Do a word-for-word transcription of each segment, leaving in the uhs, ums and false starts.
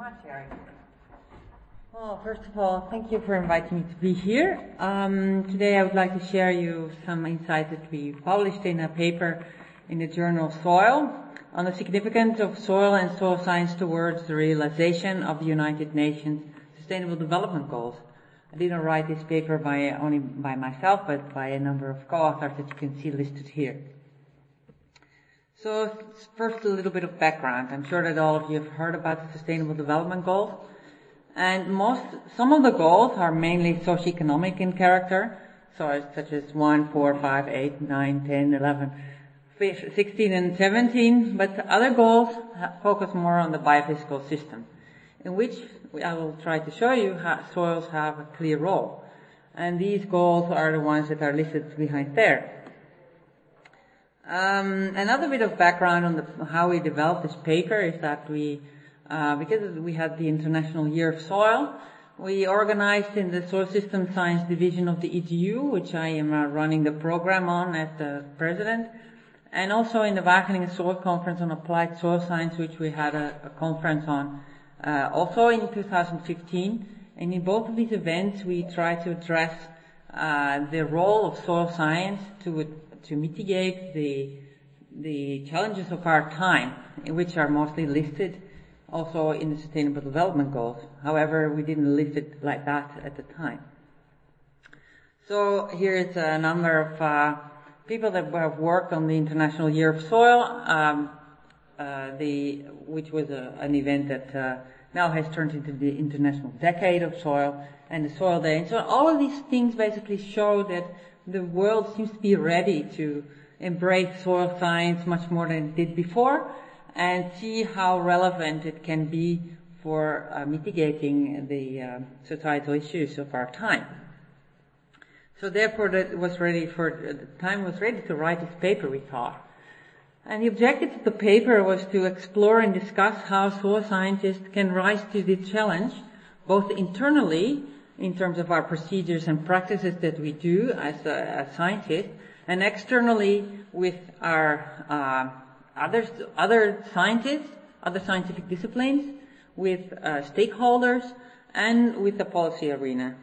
much, Eric. Well, first of all, thank you for inviting me to be here. Um, today I would like to share you some insights that we published in a paper in the journal Soil on the significance of soil and soil science towards the realization of the United Nations Sustainable Development Goals. I didn't write this paper by only by myself, but by a number of co-authors that you can see listed here. So first, a little bit of background. I'm sure that all of you have heard about the Sustainable Development Goals. And most, some of the goals are mainly socioeconomic in character, so such as one, four, five, eight, nine, ten, eleven, sixteen, and seventeen. But the other goals focus more on the biophysical system, in which I will try to show you how soils have a clear role. And these goals are the ones that are listed behind there. Um, another bit of background on the, how we developed this paper is that we, uh, because we had the International Year of Soil, we organized in the Soil System Science Division of the E T U, which I am uh, running the program on as the president, and also in the Wageningen Soil Conference on Applied Soil Science, which we had a, a conference on uh, also in two thousand fifteen. And in both of these events, we try to address uh, the role of soil science to to mitigate the the challenges of our time, which are mostly listed also in the Sustainable Development Goals. However, we didn't list it like that at the time. So here is a number of uh, people that have worked on the International Year of Soil, um, uh, the which was a, an event that uh, now has turned into the International Decade of Soil and the Soil Day. And so all of these things basically show that the world seems to be ready to embrace soil science much more than it did before and see how relevant it can be for uh, mitigating the uh, societal issues of our time. So therefore, that was ready for the time was ready to write this paper, we thought. And the objective of the paper was to explore and discuss how soil scientists can rise to the challenge, both internally in terms of our procedures and practices that we do as, uh, as scientists, and externally with our uh, other other scientists, other scientific disciplines, with uh, stakeholders, and with the policy arena.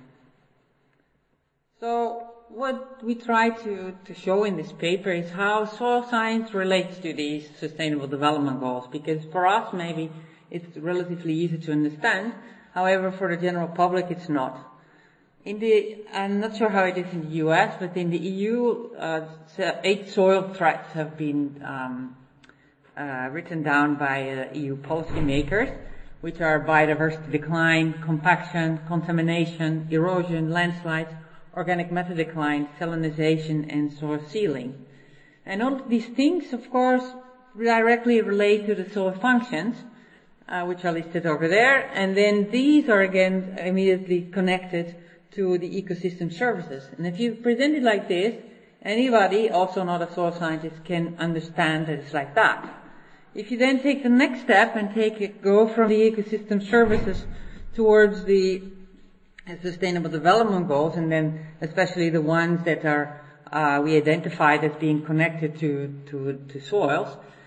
So what we try to, to show in this paper is how soil science relates to these Sustainable Development Goals, because for us maybe it's relatively easy to understand. However, for the general public, it's not. In the, I'm not sure how it is in the U S, but in the E U, uh, eight soil threats have been um, uh, written down by uh, E U policymakers, which are biodiversity decline, compaction, contamination, erosion, landslides, organic matter decline, salinization, and soil sealing. And all of these things, of course, directly relate to the soil functions, Uh, which are listed over there, and then these are again immediately connected to the ecosystem services. And if you present it like this, anybody, also not a soil scientist, can understand that it's like that. If you then take the next step and take it, go from the ecosystem services towards the uh, Sustainable Development Goals, and then especially the ones that are uh, we identified as being connected to to, to soils.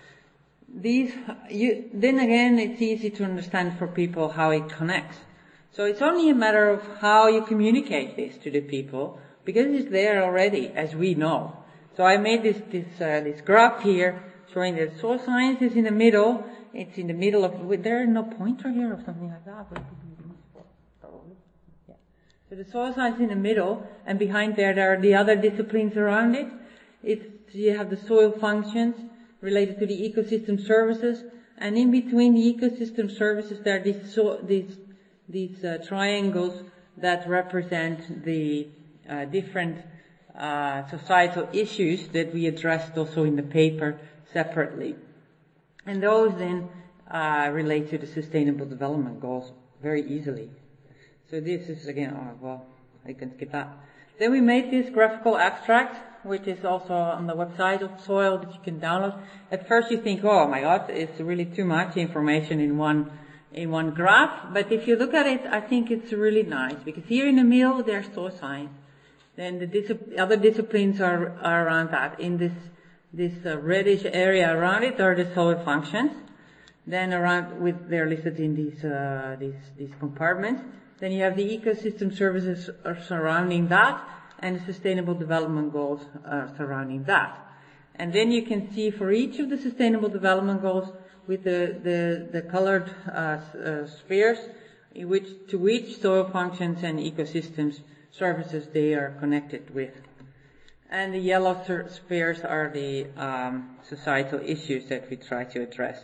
These, you, then again, it's easy to understand for people how it connects. So it's only a matter of how you communicate this to the people, because it's there already, as we know. So I made this, this, uh, this graph here showing that soil science is in the middle. It's in the middle of, there is no pointer here or something like that. Probably. Yeah. So the soil science is in the middle, and behind there, there are the other disciplines around it. It's, you have the soil functions related to the ecosystem services, and in between the ecosystem services there are these, so, these, these uh, triangles that represent the uh, different uh, societal issues that we addressed also in the paper separately. And those then uh, relate to the Sustainable Development Goals very easily. So this is again, oh well, I can skip that. Then we made this graphical abstract, which is also on the website of Soil that you can download. At first you think, oh my God, it's really too much information in one, in one graph. But if you look at it, I think it's really nice, because here in the middle there's soil science. Then the dis- other disciplines are, are around that. In this, this uh, reddish area around it are the soil functions. Then around with they're listed in these uh, these these compartments. Then you have the ecosystem services are surrounding that, and the sustainable development goals are surrounding that. And then you can see for each of the sustainable development goals with the the, the colored uh, uh, spheres, in which to which soil functions and ecosystems services they are connected with. And the yellow spheres are the um, societal issues that we try to address.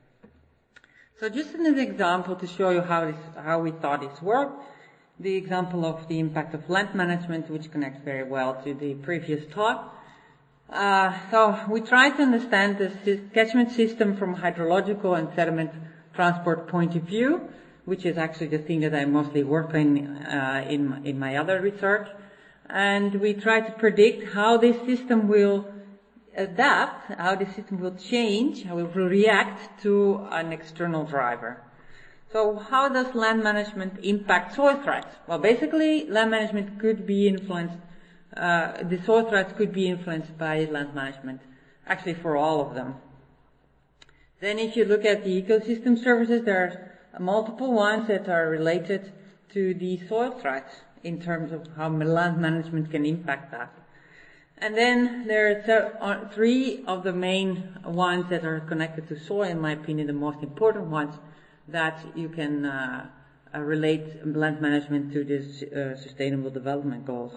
So just an example to show you how this, how we thought this worked, the example of the impact of land management, which connects very well to the previous talk. Uh, so we try to understand the catchment system from hydrological and sediment transport point of view, which is actually the thing that I mostly work in uh, in, my, in my other research. And we try to predict how this system will adapt, how the system will change, how it will react to an external driver. So how does land management impact soil threats? Well, basically, land management could be influenced, uh, the soil threats could be influenced by land management, actually for all of them. Then if you look at the ecosystem services, there are multiple ones that are related to the soil threats in terms of how land management can impact that. And then there are three of the main ones that are connected to soil, in my opinion, the most important ones that you can uh, uh, relate land management to this uh, sustainable development goals.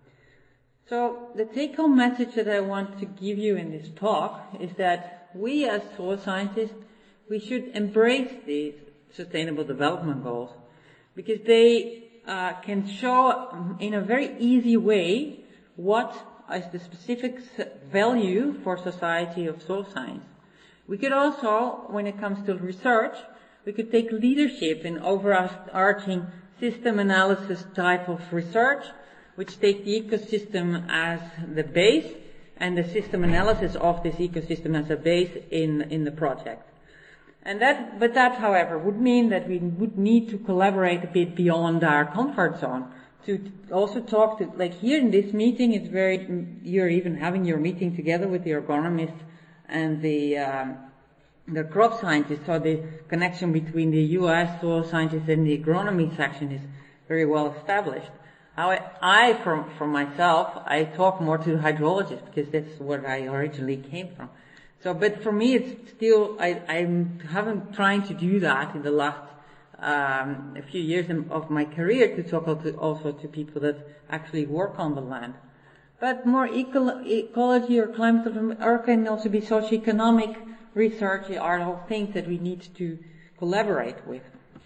So the take-home message that I want to give you in this talk is that we as soil scientists, we should embrace these sustainable development goals because they uh, can show in a very easy way what as the specific value for society of soil science. We could also, when it comes to research, we could take leadership in overarching system analysis type of research, which take the ecosystem as the base and the system analysis of this ecosystem as a base in, in the project. And that, but that, however, would mean that we would need to collaborate a bit beyond our comfort zone. To also talk to, like here in this meeting, it's very, you're even having your meeting together with the agronomists and the, um, the crop scientists, so the connection between the U S soil scientists and the agronomy section is very well established. How I, I from, from myself, I talk more to hydrologists because that's where I originally came from. So, but for me, it's still, I, I'm haven't trying to do that in the last Um, a few years of my career to talk to also to people that actually work on the land. But more eco- ecology or climate or can also be socioeconomic research are all things that we need to collaborate with.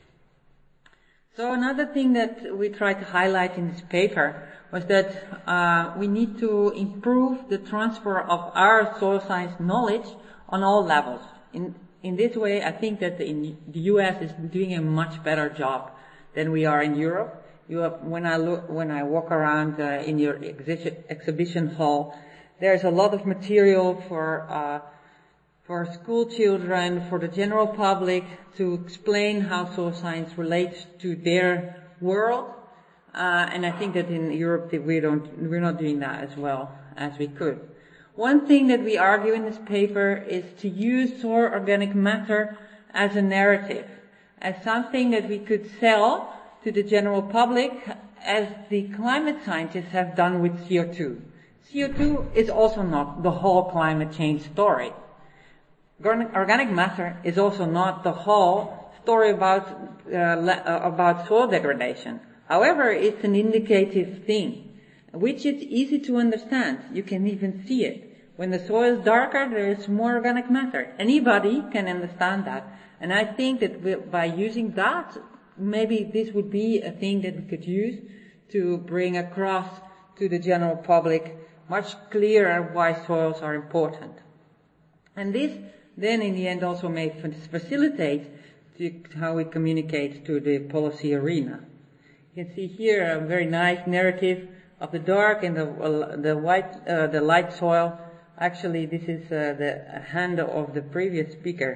So another thing that we tried to highlight in this paper was that uh, we need to improve the transfer of our soil science knowledge on all levels. In In this way, I think that in the U S is doing a much better job than we are in Europe. You have, when I look, when I walk around uh, in your exhi- exhibition hall, there's a lot of material for uh, for school children, for the general public, to explain how soil science relates to their world. Uh, and I think that in Europe that we don't, we're not doing that as well as we could. One thing that we argue in this paper is to use soil organic matter as a narrative, as something that we could sell to the general public as the climate scientists have done with C O two. C O two is also not the whole climate change story. Organic matter is also not the whole story about, uh, about soil degradation. However, it's an indicative thing, which is easy to understand. You can even see it. When the soil is darker, there is more organic matter. Anybody can understand that. And I think that we, by using that, maybe this would be a thing that we could use to bring across to the general public much clearer why soils are important. And this then in the end also may facilitate to how we communicate to the policy arena. You can see here a very nice narrative of the dark and the, uh, the white, uh, the light soil. Actually, this is uh, the hand of the previous speaker.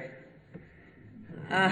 Uh,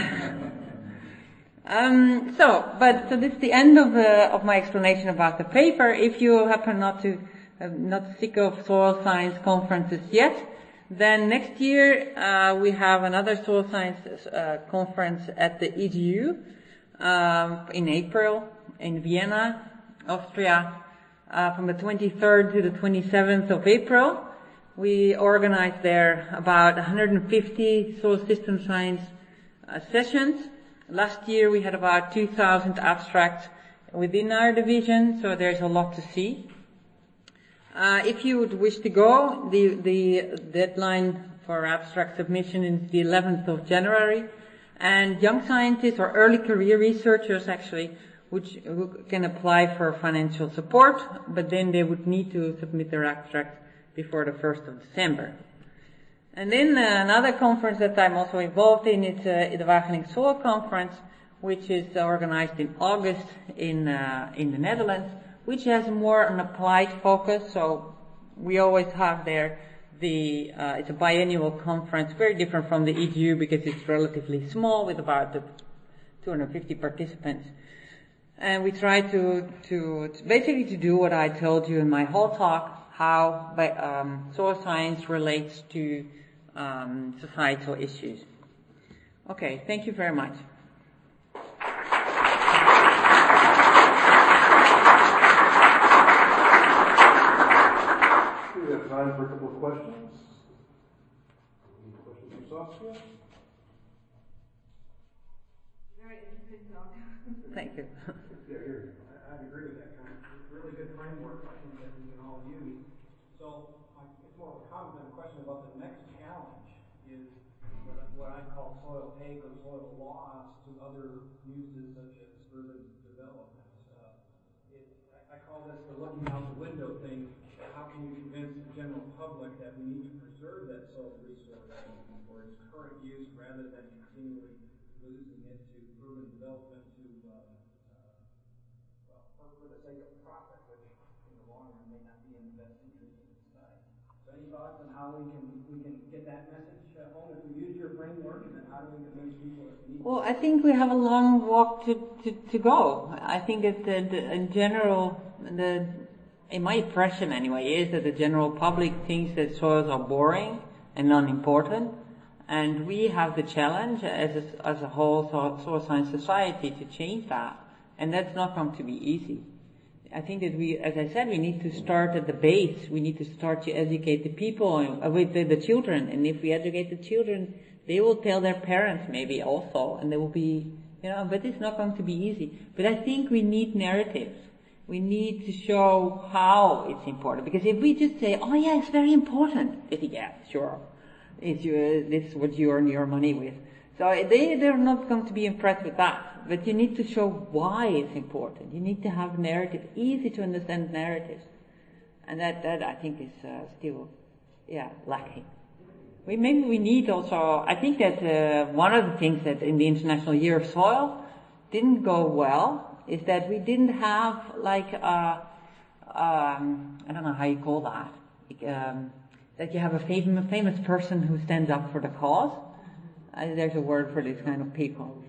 um, so, but so this is the end of uh, of my explanation about the paper. If you happen not to uh, not sick of soil science conferences yet, Then next year, uh, we have another soil science uh, conference at the E D U um, in April in Vienna, Austria, uh, from the twenty-third to the twenty-seventh of April. We organized there about one hundred fifty soil system science uh, sessions. Last year we had about two thousand abstracts within our division, so there's a lot to see. Uh, if you would wish to go, the, the deadline for abstract submission is the eleventh of January, and young scientists or early career researchers actually, which who can apply for financial support, but then they would need to submit their abstract before the first of December. And then uh, another conference that I'm also involved in is uh, the Wageningen Soil Conference, which is organized in August in uh, in the Netherlands, which has more an applied focus. So we always have there the, uh, it's a biennial conference, very different from the E D U because it's relatively small with about two hundred fifty participants. And we try to, to, to basically to do what I told you in my whole talk, how um, soil science relates to um, societal issues. Okay, thank you very much. We have time for a couple of questions. Any questions from Saskia? Very interesting talk. Thank you. Yeah, here. I, I agree with that kind of really good framework I think that we can all use. So uh, it's more of a comment than a question about the next challenge is what, what I call soil take or soil loss to other uses such as urban development. Uh, it, I, I call this the looking out the window thing. How can you convince the general public that we need to preserve that soil resource for its current use rather than continually losing it to urban development to uh, uh, well, for, for the sake of profit, which in the long run may not be in the best interest of society. So any thoughts on how we can we can get that message uh, home if we use your framework, and then how do we convince people that we need Well, I think we have a long walk to, to, to go. I think that the, the, in general, the in my impression anyway, is that the general public thinks that soils are boring and unimportant, and we have the challenge as a, as a whole soil science society to change that, and that's not going to be easy. I think that we, as I said, we need to start at the base. We need to start to educate the people, uh, with the, the children, and if we educate the children, they will tell their parents maybe also, and they will be, you know, but it's not going to be easy. But I think we need narratives. We need to show how it's important. Because if we just say, oh yeah, it's very important, they think, yeah, sure. It's your, this is what you earn your money with. So they, they're not going to be impressed with that. But you need to show why it's important. You need to have narrative, easy to understand narratives. And that, that I think is uh, still, yeah, lacking. We, maybe we need also, I think that uh, one of the things that in the International Year of Soil didn't go well is that we didn't have like a, um, I don't know how you call that, um, that you have a famous, famous person who stands up for the cause. Uh, there's a word for this kind of people.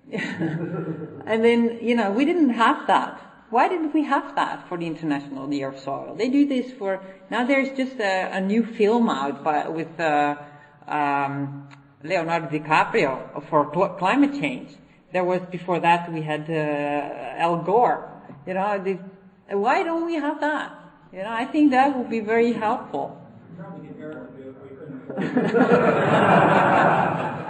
And then, you know, we didn't have that. Why didn't we have that for the International Year of Soil? They do this for, now there's just a, a new film out by, with uh, um, Leonardo DiCaprio for cl- climate change. There was, before that, we had uh, Al Gore. You know, the, why don't we have that? You know, I think that would be very helpful. probably get Eric to do it if we couldn't.